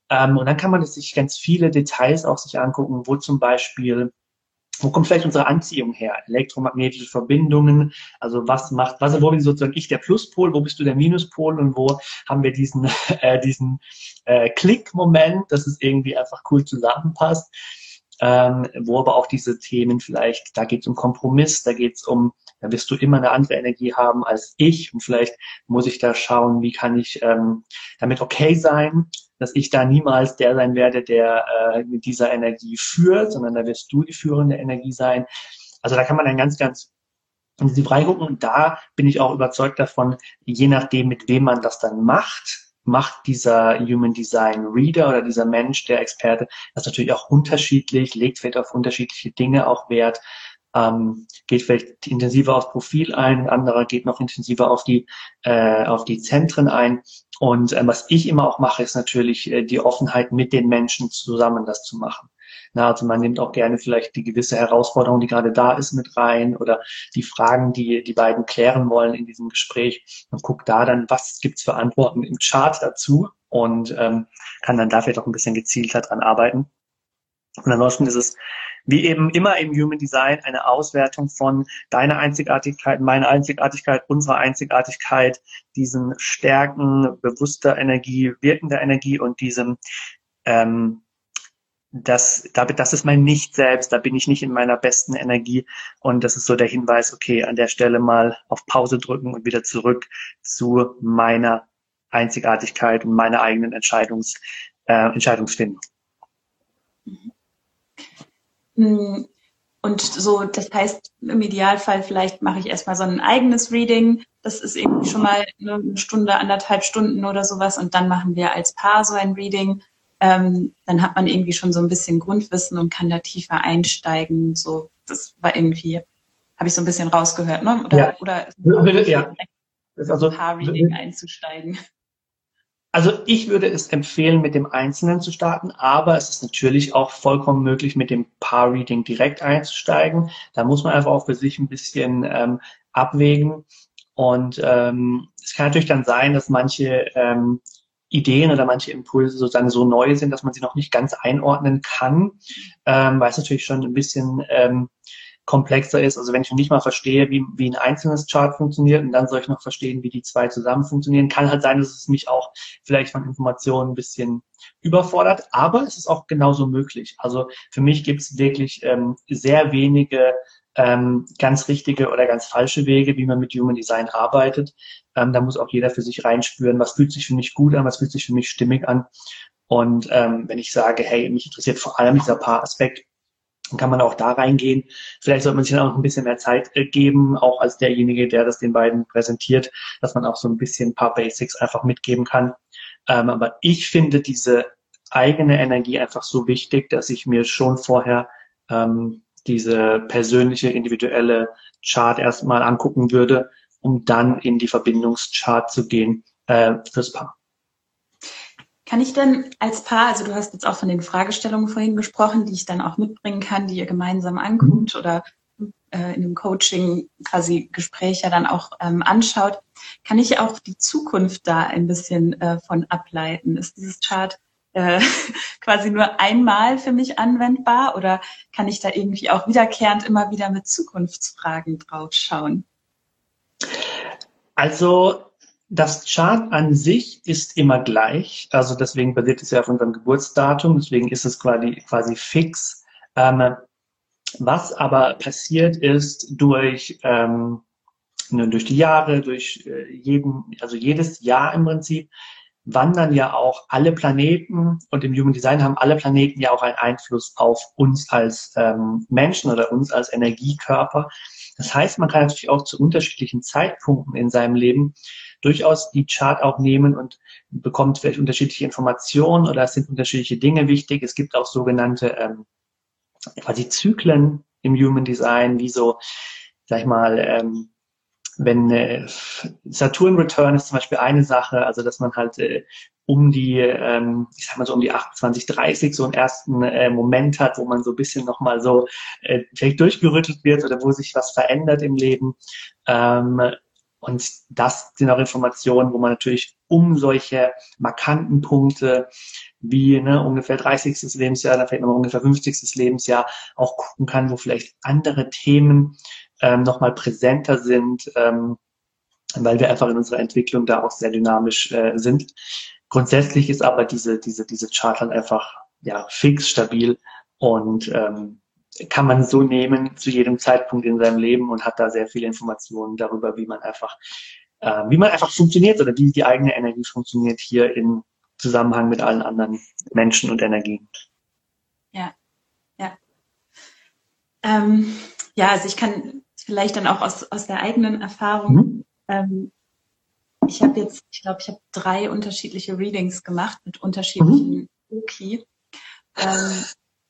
Ähm, und dann kann man sich ganz viele Details auch sich angucken, wo zum Beispiel, wo kommt vielleicht unsere Anziehung her? Elektromagnetische Verbindungen, also was macht, was, wo bin sozusagen ich der Pluspol, wo bist du der Minuspol und wo haben wir diesen, äh, diesen äh, Klick-Moment, dass es irgendwie einfach cool zusammenpasst. Ähm, wo aber auch diese Themen vielleicht, da geht es um Kompromiss, da geht es um, da wirst du immer eine andere Energie haben als ich und vielleicht muss ich da schauen, wie kann ich ähm, damit okay sein, dass ich da niemals der sein werde, der äh, mit dieser Energie führt, sondern da wirst du die führende Energie sein. Also da kann man dann ganz, ganz intensiv reingucken und da bin ich auch überzeugt davon, je nachdem, mit wem man das dann macht, macht dieser Human Design Reader oder dieser Mensch, der Experte, das natürlich auch unterschiedlich, legt vielleicht auf unterschiedliche Dinge auch Wert, ähm, geht vielleicht intensiver aufs Profil ein, ein anderer geht noch intensiver auf die äh, auf die Zentren ein. Und äh, was ich immer auch mache, ist natürlich äh, die Offenheit, mit den Menschen zusammen das zu machen. Na, also man nimmt auch gerne vielleicht die gewisse Herausforderung, die gerade da ist, mit rein oder die Fragen, die die beiden klären wollen in diesem Gespräch und guckt da dann, was gibt's für Antworten im Chart dazu und ähm, kann dann da vielleicht auch ein bisschen gezielter dran arbeiten. Und ansonsten ist es wie eben immer im Human Design eine Auswertung von deiner Einzigartigkeit, meiner Einzigartigkeit, unserer Einzigartigkeit, diesen Stärken bewusster Energie, wirkender Energie und diesem ähm, das, das ist mein Nicht-Selbst, da bin ich nicht in meiner besten Energie und das ist so der Hinweis, okay, an der Stelle mal auf Pause drücken und wieder zurück zu meiner Einzigartigkeit und meiner eigenen Entscheidungs, äh, Entscheidungsfindung. Und so, das heißt, im Idealfall vielleicht mache ich erstmal so ein eigenes Reading, das ist irgendwie schon mal eine Stunde, anderthalb Stunden oder sowas und dann machen wir als Paar so ein Reading. Ähm, dann hat man irgendwie schon so ein bisschen Grundwissen und kann da tiefer einsteigen. So, das war irgendwie, habe ich so ein bisschen rausgehört, ne? Oder, ja. oder würde, ja. also ein Paar-Reading einzusteigen. Also ich würde es empfehlen, mit dem Einzelnen zu starten, aber es ist natürlich auch vollkommen möglich, mit dem Paar-Reading direkt einzusteigen. Da muss man einfach auch für sich ein bisschen ähm, abwägen. Und ähm, es kann natürlich dann sein, dass manche ähm, Ideen oder manche Impulse sozusagen so neu sind, dass man sie noch nicht ganz einordnen kann, ähm, weil es natürlich schon ein bisschen ähm, komplexer ist. Also wenn ich noch nicht mal verstehe, wie, wie ein einzelnes Chart funktioniert und dann soll ich noch verstehen, wie die zwei zusammen funktionieren, kann halt sein, dass es mich auch vielleicht von Informationen ein bisschen überfordert, aber es ist auch genauso möglich. Also für mich gibt es wirklich ähm, sehr wenige ähm, ganz richtige oder ganz falsche Wege, wie man mit Human Design arbeitet. Ähm, da muss auch jeder für sich reinspüren, was fühlt sich für mich gut an, was fühlt sich für mich stimmig an. Und ähm, wenn ich sage, hey, mich interessiert vor allem dieser Paaraspekt, dann kann man auch da reingehen. Vielleicht sollte man sich dann auch ein bisschen mehr Zeit äh, geben, auch als derjenige, der das den beiden präsentiert, dass man auch so ein bisschen ein paar Basics einfach mitgeben kann. Ähm, aber ich finde diese eigene Energie einfach so wichtig, dass ich mir schon vorher ähm, diese persönliche, individuelle Chart erstmal angucken würde, um dann in die Verbindungschart zu gehen äh, fürs Paar. Kann ich denn als Paar, also du hast jetzt auch von den Fragestellungen vorhin gesprochen, die ich dann auch mitbringen kann, die ihr gemeinsam anguckt oder äh, in einem Coaching quasi Gespräche dann auch ähm, anschaut, kann ich auch die Zukunft da ein bisschen äh, von ableiten? Ist dieses Chart äh, quasi nur einmal für mich anwendbar oder kann ich da irgendwie auch wiederkehrend immer wieder mit Zukunftsfragen drauf schauen? Also das Chart an sich ist immer gleich, also deswegen basiert es ja auf unserem Geburtsdatum, deswegen ist es quasi, quasi fix. Ähm, was aber passiert ist durch, ähm, durch die Jahre, durch äh, jeden, also jedes Jahr im Prinzip, wandern ja auch alle Planeten und im Human Design haben alle Planeten ja auch einen Einfluss auf uns als ähm, Menschen oder uns als Energiekörper. Das heißt, man kann natürlich auch zu unterschiedlichen Zeitpunkten in seinem Leben durchaus die Chart auch nehmen und bekommt vielleicht unterschiedliche Informationen oder es sind unterschiedliche Dinge wichtig. Es gibt auch sogenannte ähm, quasi Zyklen im Human Design, wie so, sag ich mal, ähm, wenn äh, Saturn Return ist zum Beispiel eine Sache, also dass man halt äh, um die, ähm, ich sag mal so um die achtundzwanzig, dreißig so einen ersten äh, Moment hat, wo man so ein bisschen nochmal so äh, vielleicht durchgerüttelt wird oder wo sich was verändert im Leben. Ähm, Und das sind auch Informationen, wo man natürlich um solche markanten Punkte wie ne, ungefähr dreißigstes Lebensjahr, dann vielleicht nochmal ungefähr fünfzigstes Lebensjahr auch gucken kann, wo vielleicht andere Themen ähm, nochmal präsenter sind, ähm, weil wir einfach in unserer Entwicklung da auch sehr dynamisch äh, sind. Grundsätzlich ist aber diese, diese, diese Chart halt einfach ja, fix, stabil und ähm, kann man so nehmen zu jedem Zeitpunkt in seinem Leben und hat da sehr viele Informationen darüber, wie man einfach, äh, wie man einfach funktioniert oder wie die eigene Energie funktioniert hier in Zusammenhang mit allen anderen Menschen und Energien. Ja, ja. Ähm, ja, also ich kann vielleicht dann auch aus, aus der eigenen Erfahrung, mhm. ähm, ich habe jetzt, ich glaube, ich habe drei unterschiedliche Readings gemacht mit unterschiedlichen Oki. Mhm. Ähm,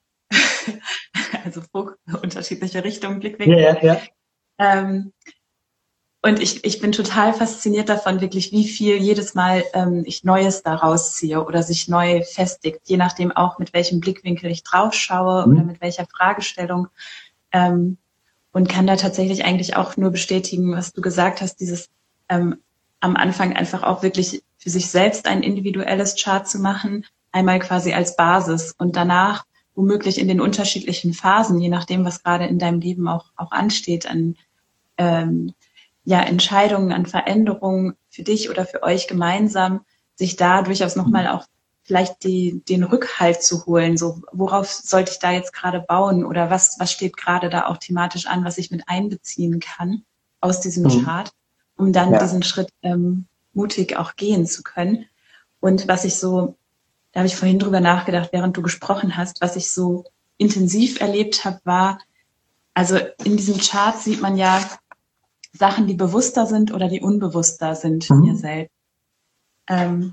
also unterschiedliche Richtungen, Blickwinkel. Ja, ja, ja. Ähm, und ich, ich bin total fasziniert davon, wirklich, wie viel jedes Mal ähm, ich Neues da rausziehe oder sich neu festigt, je nachdem auch, mit welchem Blickwinkel ich drauf schaue mhm. oder mit welcher Fragestellung. Ähm, und kann da tatsächlich eigentlich auch nur bestätigen, was du gesagt hast, dieses ähm, am Anfang einfach auch wirklich für sich selbst ein individuelles Chart zu machen, einmal quasi als Basis und danach womöglich in den unterschiedlichen Phasen, je nachdem, was gerade in deinem Leben auch, auch ansteht, an ähm, ja, Entscheidungen, an Veränderungen für dich oder für euch gemeinsam, sich da durchaus nochmal auch vielleicht die, den Rückhalt zu holen, so worauf sollte ich da jetzt gerade bauen oder was, was steht gerade da auch thematisch an, was ich mit einbeziehen kann aus diesem mhm. Chart, um dann ja. diesen Schritt ähm, mutig auch gehen zu können. Und was ich so, da habe ich vorhin drüber nachgedacht, während du gesprochen hast, was ich so intensiv erlebt habe, war, also in diesem Chart sieht man ja Sachen, die bewusster sind oder die unbewusster sind mhm. mir selbst. Ähm,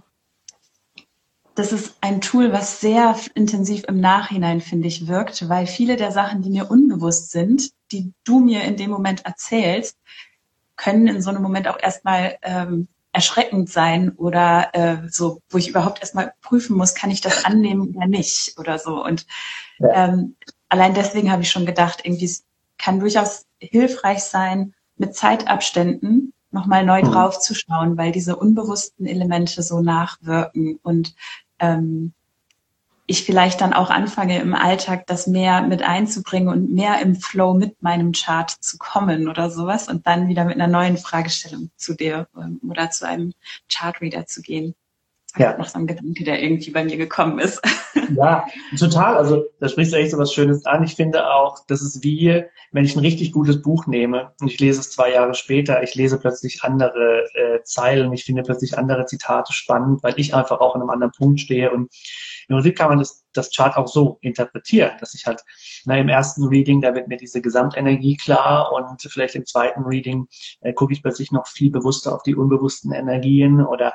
das ist ein Tool, was sehr intensiv im Nachhinein, finde ich, wirkt, weil viele der Sachen, die mir unbewusst sind, die du mir in dem Moment erzählst, können in so einem Moment auch erstmal ähm, erschreckend sein oder äh, so, wo ich überhaupt erstmal prüfen muss, kann ich das annehmen oder nicht oder so. Und ja. ähm, allein deswegen habe ich schon gedacht, irgendwie es kann durchaus hilfreich sein, mit Zeitabständen nochmal neu mhm. drauf zu schauen, weil diese unbewussten Elemente so nachwirken und ähm, ich vielleicht dann auch anfange im Alltag das mehr mit einzubringen und mehr im Flow mit meinem Chart zu kommen oder sowas und dann wieder mit einer neuen Fragestellung zu dir ähm, oder zu einem Chartreader zu gehen. Das ja. ist noch so ein Gedanke, der irgendwie bei mir gekommen ist. Ja, total. Also da sprichst du echt so was Schönes an. Ich finde auch, das ist wie, wenn ich ein richtig gutes Buch nehme und ich lese es zwei Jahre später, ich lese plötzlich andere äh, Zeilen, ich finde plötzlich andere Zitate spannend, weil ich einfach auch an einem anderen Punkt stehe. Und im Prinzip kann man das, das Chart auch so interpretieren, dass ich halt, na, im ersten Reading, da wird mir diese Gesamtenergie klar und vielleicht im zweiten Reading äh, gucke ich plötzlich noch viel bewusster auf die unbewussten Energien oder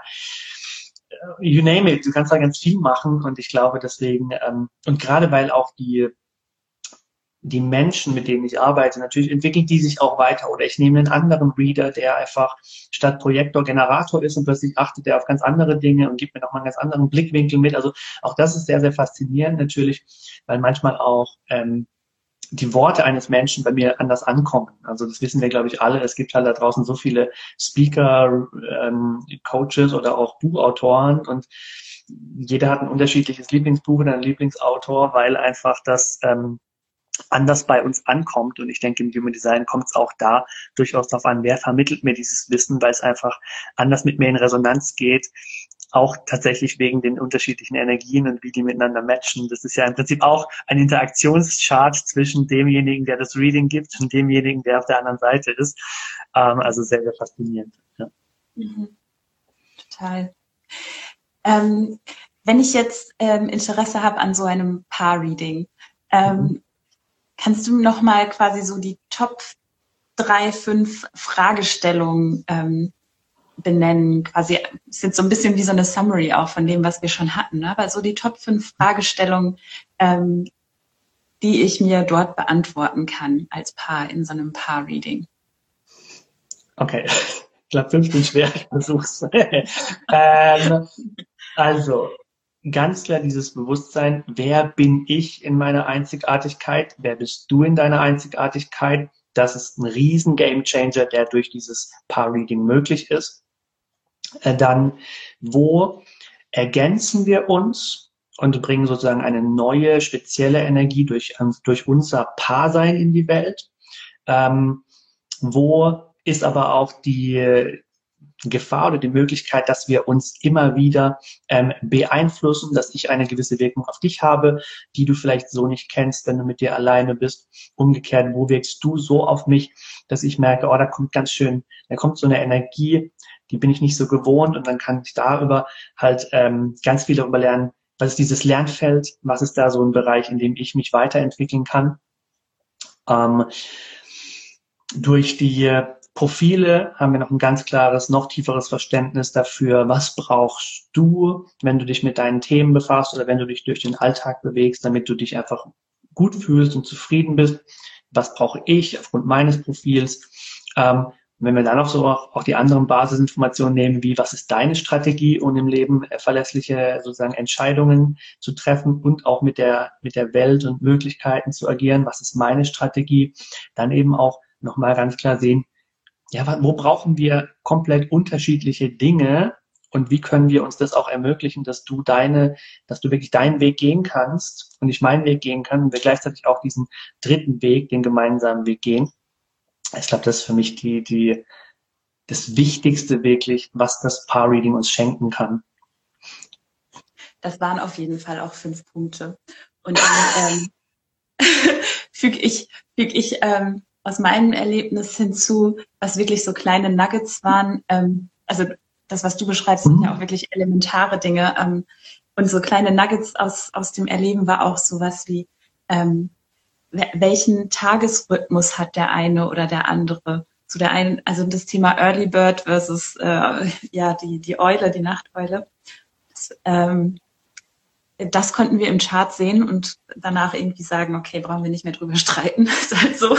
you name it, du kannst da ganz viel machen und ich glaube deswegen, ähm, und gerade weil auch die die Menschen, mit denen ich arbeite, natürlich entwickeln die sich auch weiter oder ich nehme einen anderen Reader, der einfach statt Projektor Generator ist und plötzlich achtet er auf ganz andere Dinge und gibt mir nochmal einen ganz anderen Blickwinkel mit, also auch das ist sehr, sehr faszinierend natürlich, weil manchmal auch ähm, die Worte eines Menschen bei mir anders ankommen. Also das wissen wir, glaube ich, alle. Es gibt halt da draußen so viele Speaker, ähm, Coaches oder auch Buchautoren und jeder hat ein unterschiedliches Lieblingsbuch oder einen Lieblingsautor, weil einfach das ähm, anders bei uns ankommt. Und ich denke, im Human Design kommt es auch da durchaus darauf an, wer vermittelt mir dieses Wissen, weil es einfach anders mit mir in Resonanz geht. Auch tatsächlich wegen den unterschiedlichen Energien und wie die miteinander matchen. Das ist ja im Prinzip auch ein Interaktionschart zwischen demjenigen, der das Reading gibt und demjenigen, der auf der anderen Seite ist. Ähm, also sehr, sehr faszinierend. Ja. Mhm. Total. Ähm, wenn ich jetzt ähm, Interesse habe an so einem Paar-Reading, ähm, mhm. kannst du nochmal quasi so die Top drei, fünf Fragestellungen ähm, benennen, quasi ist so ein bisschen wie so eine Summary auch von dem, was wir schon hatten, ne? Aber so die Top fünf Fragestellungen, ähm, die ich mir dort beantworten kann als Paar in so einem Paar-Reading. Okay, ich glaube, fünf sind schwer, ich versuch's. ähm, also, ganz klar dieses Bewusstsein, wer bin ich in meiner Einzigartigkeit, wer bist du in deiner Einzigartigkeit, das ist ein riesen Gamechanger, der durch dieses Paar-Reading möglich ist. Äh, dann, wo ergänzen wir uns und bringen sozusagen eine neue, spezielle Energie durch, durch unser Paarsein in die Welt? Ähm, wo ist aber auch die Gefahr oder die Möglichkeit, dass wir uns immer wieder ähm, beeinflussen, dass ich eine gewisse Wirkung auf dich habe, die du vielleicht so nicht kennst, wenn du mit dir alleine bist. Umgekehrt, wo wirkst du so auf mich, dass ich merke, oh, da kommt ganz schön, da kommt so eine Energie, die bin ich nicht so gewohnt, und dann kann ich darüber halt ähm, ganz viel darüber lernen, was ist dieses Lernfeld, was ist da so ein Bereich, in dem ich mich weiterentwickeln kann. Ähm, durch die Profile haben wir noch ein ganz klares, noch tieferes Verständnis dafür, was brauchst du, wenn du dich mit deinen Themen befasst oder wenn du dich durch den Alltag bewegst, damit du dich einfach gut fühlst und zufrieden bist. Was brauche ich aufgrund meines Profils? Ähm, wenn wir dann auch so auch, auch die anderen Basisinformationen nehmen, wie was ist deine Strategie, um im Leben verlässliche sozusagen Entscheidungen zu treffen und auch mit der mit der Welt und Möglichkeiten zu agieren, was ist meine Strategie, dann eben auch nochmal ganz klar sehen, ja, wo brauchen wir komplett unterschiedliche Dinge und wie können wir uns das auch ermöglichen, dass du deine, dass du wirklich deinen Weg gehen kannst und ich meinen Weg gehen kann und wir gleichzeitig auch diesen dritten Weg, den gemeinsamen Weg gehen. Ich glaube, das ist für mich die, die, das Wichtigste wirklich, was das Paar-Reading uns schenken kann. Das waren auf jeden Fall auch fünf Punkte. Und dann ähm, füge ich, füge ich ähm, aus meinem Erlebnis hinzu, was wirklich so kleine Nuggets waren. Ähm, also das, was du beschreibst, sind ja auch wirklich elementare Dinge. Ähm, und so kleine Nuggets aus, aus dem Erleben war auch sowas wie, ähm, welchen Tagesrhythmus hat der eine oder der andere? Zu der einen, also das Thema Early Bird versus äh, ja die die Eule, die Nachteule. Das, ähm, das konnten wir im Chart sehen und danach irgendwie sagen, okay, brauchen wir nicht mehr drüber streiten. Ist halt so.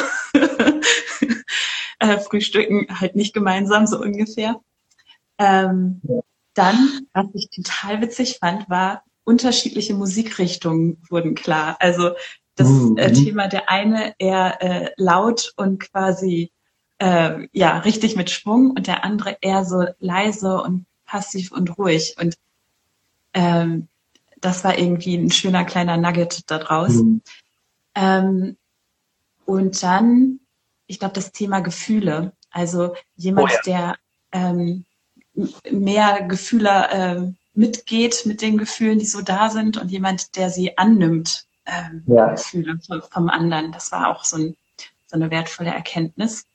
äh, Frühstücken halt nicht gemeinsam, so ungefähr. Ähm, ja. Dann, was ich total witzig fand, war, unterschiedliche Musikrichtungen wurden klar. Also das mhm. äh, Thema, der eine eher äh, laut und quasi äh, ja richtig mit Schwung und der andere eher so leise und passiv und ruhig. Und ähm, das war irgendwie ein schöner kleiner Nugget da draus. Mhm. Ähm, und dann, ich glaube, das Thema Gefühle. Also jemand, oh ja. der ähm, mehr Gefühle äh, mitgeht mit den Gefühlen, die so da sind, und jemand, der sie annimmt, ähm, ja. Gefühle vom, vom anderen. Das war auch so, ein, so eine wertvolle Erkenntnis.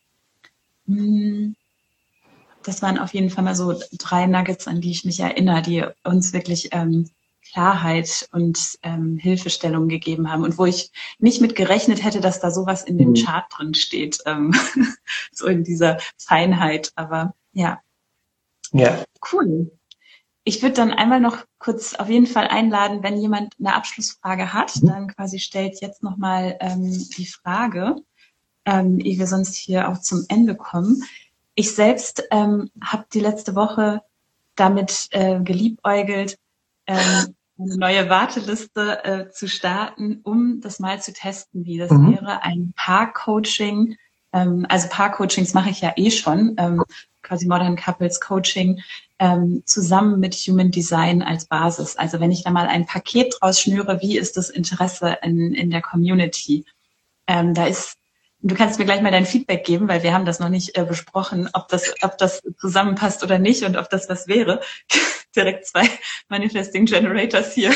Das waren auf jeden Fall mal so drei Nuggets, an die ich mich erinnere, die uns wirklich ähm, Klarheit und ähm, Hilfestellung gegeben haben und wo ich nicht mit gerechnet hätte, dass da sowas in dem Chart drin steht, ähm, so in dieser Feinheit. Aber ja, ja, cool. Ich würde dann einmal noch kurz auf jeden Fall einladen, wenn jemand eine Abschlussfrage hat, mhm. dann quasi stellt jetzt nochmal ähm, die Frage, ähm, ehe wir sonst hier auch zum Ende kommen. Ich selbst ähm, habe die letzte Woche damit äh, geliebäugelt, ähm, eine neue Warteliste äh, zu starten, um das mal zu testen, wie das mhm. wäre, ein Paar-Coaching. Ähm, also Paar-Coachings mache ich ja eh schon, ähm, quasi Modern Couples Coaching, ähm, zusammen mit Human Design als Basis. Also wenn ich da mal ein Paket draus schnüre, wie ist das Interesse in, in der Community? Ähm, da ist, du kannst mir gleich mal dein Feedback geben, weil wir haben das noch nicht äh, besprochen, ob das, ob das zusammenpasst oder nicht und ob das was wäre. Direkt zwei Manifesting Generators hier.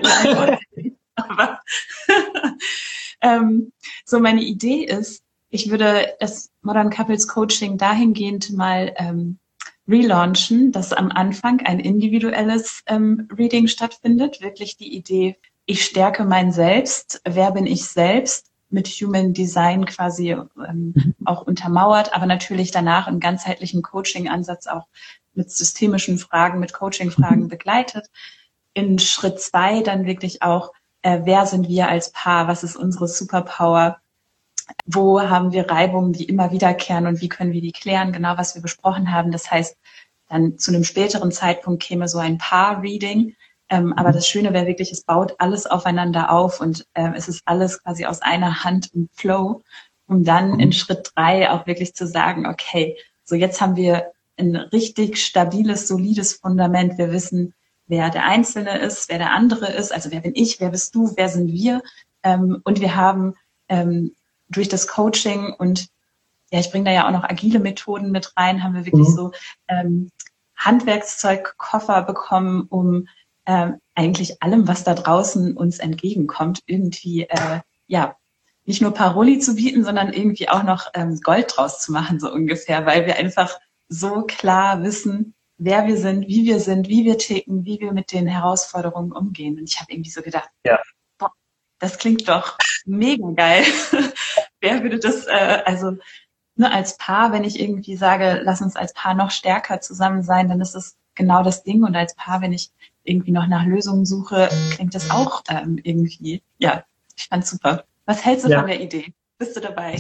Aber ähm, so meine Idee ist, ich würde das Modern Couples Coaching dahingehend mal ähm, relaunchen, dass am Anfang ein individuelles ähm, Reading stattfindet. Wirklich die Idee, ich stärke mein Selbst, wer bin ich selbst, mit Human Design quasi ähm, auch untermauert, aber natürlich danach im ganzheitlichen Coaching-Ansatz auch mit systemischen Fragen, mit Coaching-Fragen begleitet. In Schritt zwei dann wirklich auch, äh, wer sind wir als Paar, was ist unsere Superpower, wo haben wir Reibungen, die immer wiederkehren und wie können wir die klären, genau was wir besprochen haben. Das heißt, dann zu einem späteren Zeitpunkt käme so ein Paar-Reading. Ähm, aber das Schöne wäre wirklich, es baut alles aufeinander auf und ähm, es ist alles quasi aus einer Hand im Flow. um dann in Schritt drei auch wirklich zu sagen, okay, so jetzt haben wir ein richtig stabiles, solides Fundament. Wir wissen, wer der Einzelne ist, wer der andere ist, also wer bin ich, wer bist du, wer sind wir? Ähm, und wir haben ähm, durch das Coaching und ja, ich bringe da ja auch noch agile Methoden mit rein, haben wir wirklich mhm. so ähm, Handwerkszeugkoffer bekommen, um ähm, eigentlich allem, was da draußen uns entgegenkommt, irgendwie äh, ja nicht nur Paroli zu bieten, sondern irgendwie auch noch ähm, Gold draus zu machen, so ungefähr, weil wir einfach so klar wissen, wer wir sind, wie wir sind, wie wir ticken, wie wir mit den Herausforderungen umgehen. Und ich habe irgendwie so gedacht, ja. boah, das klingt doch mega geil. Wer würde das, äh, also nur als Paar, wenn ich irgendwie sage, lass uns als Paar noch stärker zusammen sein, dann ist das genau das Ding. Und als Paar, wenn ich irgendwie noch nach Lösungen suche, klingt das auch ähm, irgendwie, ja, ich fand's super. Was hältst du ja. von der Idee? Bist du dabei?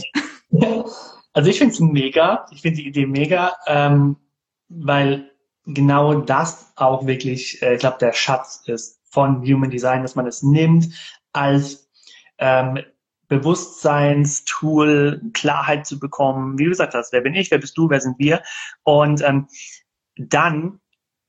Also ich finde es mega. Ich finde die Idee mega, ähm, weil genau das auch wirklich, äh, ich glaube, der Schatz ist von Human Design, dass man es nimmt als ähm, Bewusstseinstool, Klarheit zu bekommen. Wie du gesagt hast, wer bin ich, wer bist du, wer sind wir? Und ähm, dann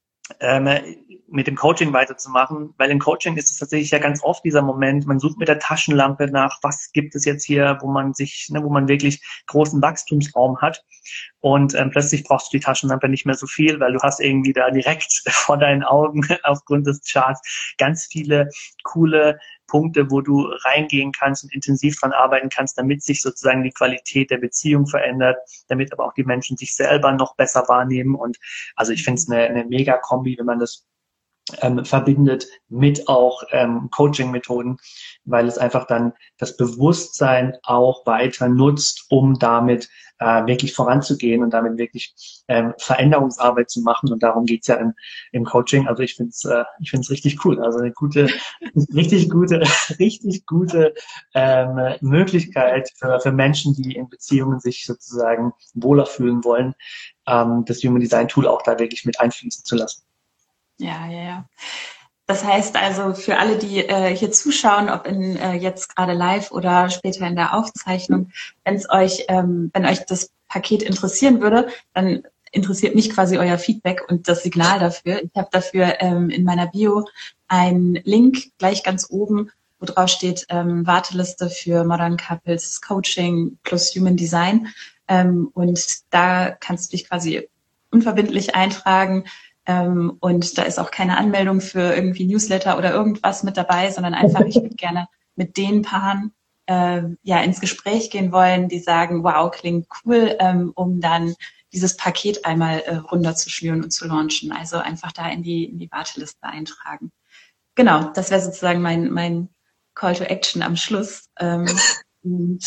ähm, mit dem Coaching weiterzumachen, weil im Coaching ist es tatsächlich ja ganz oft dieser Moment, man sucht mit der Taschenlampe nach, was gibt es jetzt hier, wo man sich, ne, wo man wirklich großen Wachstumsraum hat und ähm, plötzlich brauchst du die Taschenlampe nicht mehr so viel, weil du hast irgendwie da direkt vor deinen Augen aufgrund des Charts ganz viele coole Punkte, wo du reingehen kannst und intensiv dran arbeiten kannst, damit sich sozusagen die Qualität der Beziehung verändert, damit aber auch die Menschen sich selber noch besser wahrnehmen. Und also ich finde es eine, eine mega Kombi, wenn man das ähm, verbindet mit auch ähm, Coaching-Methoden, weil es einfach dann das Bewusstsein auch weiter nutzt, um damit äh, wirklich voranzugehen und damit wirklich ähm, Veränderungsarbeit zu machen. Und darum geht's ja im, im Coaching. Also ich finde es äh, ich finde es richtig cool. Also eine gute, richtig gute, richtig gute ähm, Möglichkeit für, für Menschen, die in Beziehungen sich sozusagen wohler fühlen wollen, ähm, das Human Design Tool auch da wirklich mit einfließen zu lassen. Ja, ja, ja. Das heißt also für alle, die äh, hier zuschauen, ob in äh, jetzt gerade live oder später in der Aufzeichnung, wenn es euch, ähm, wenn euch das Paket interessieren würde, dann interessiert mich quasi euer Feedback und das Signal dafür. Ich habe dafür ähm, in meiner Bio einen Link gleich ganz oben, wo drauf steht ähm, Warteliste für Modern Couples Coaching plus Human Design. Ähm, und da kannst du dich quasi unverbindlich eintragen. Ähm, und da ist auch keine Anmeldung für irgendwie Newsletter oder irgendwas mit dabei, sondern einfach, ich würde gerne mit den Paaren äh, ja ins Gespräch gehen wollen, die sagen, wow, klingt cool, ähm, um dann dieses Paket einmal äh, runterzuschnüren und zu launchen. Also einfach da in die in die Warteliste eintragen. Genau, das wäre sozusagen mein mein Call to Action am Schluss. Ähm, und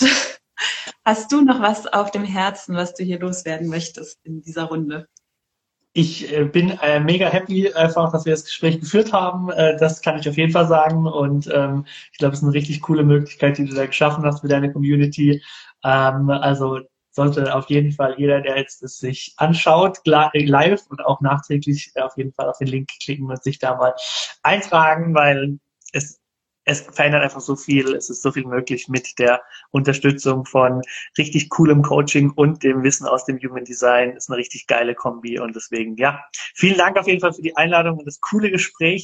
hast du noch was auf dem Herzen, was du hier loswerden möchtest in dieser Runde? Ich äh, bin äh, mega happy einfach, dass wir das Gespräch geführt haben. Äh, das kann ich auf jeden Fall sagen. Und ähm, ich glaube, es ist eine richtig coole Möglichkeit, die du da geschaffen hast für deine Community. Ähm, also sollte auf jeden Fall jeder, der jetzt es sich anschaut, live und auch nachträglich auf jeden Fall auf den Link klicken und sich da mal eintragen, weil es Es verändert einfach so viel, es ist so viel möglich mit der Unterstützung von richtig coolem Coaching und dem Wissen aus dem Human Design. Ist eine richtig geile Kombi und deswegen, ja, vielen Dank auf jeden Fall für die Einladung und das coole Gespräch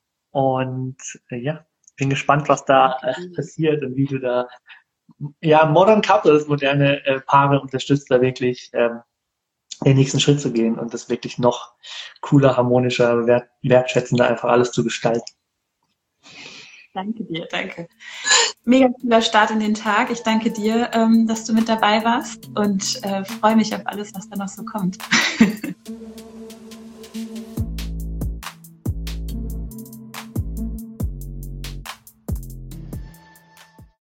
und äh, ja, bin gespannt, was da äh, passiert und wie du da, ja, Modern Couples, moderne äh, Paare unterstützt, da wirklich ähm, den nächsten Schritt zu gehen und das wirklich noch cooler, harmonischer, wert, wertschätzender einfach alles zu gestalten. Danke dir, danke. Mega cooler Start in den Tag. Ich danke dir, ähm, dass du mit dabei warst und äh, freue mich auf alles, was da noch so kommt.